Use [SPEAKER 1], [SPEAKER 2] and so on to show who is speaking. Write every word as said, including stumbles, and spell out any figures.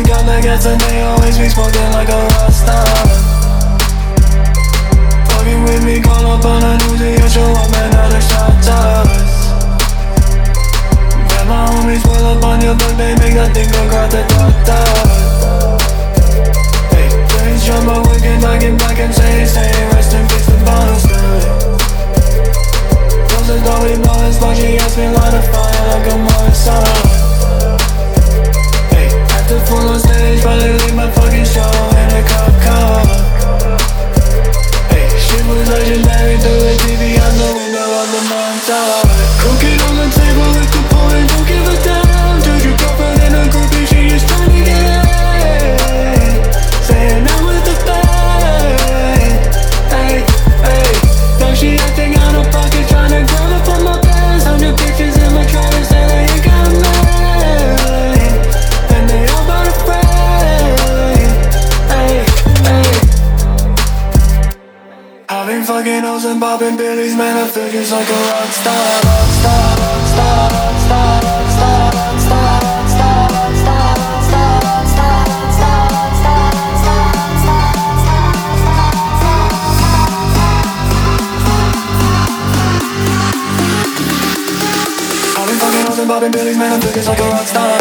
[SPEAKER 1] got the gas and they always be smoking like a rock star. Fucking with me, call up on a Uzi and show up, man, how the shot toss. Got my homies pull up on your birthday, make that thing go grab the doctor. Hey, James Jumbo, wicked, knocking back and saying, saying, rest in peace, the monster. Close the door, we blow his smoke, she asked me light a fire like a monster. Hey, acting full on stage, probably leave my fucking show in a cop car. Hey, shit was legendary through the T V out the window of the montage. Cooking on the table with the point, don't give a damn. Took your girlfriend in a groupie, she just trying to get in. Saying I'm with the fame. Hey, hey, now she acting out of pocket, trying to grab it from my pants. Hundred pictures in my trailer, say that you got mine. And they all about a frame. Hey, hey. I've been fucking hoes and popping billies, man, I feel just like a rock star. Rock star, rock star, rock star, rock star, rock star, rock star, rock star, rock star, rock star, rock star, rock star, rock star, rock star, rock star. I've been fucking hoes and popping billies, man, I feel just like a rock star.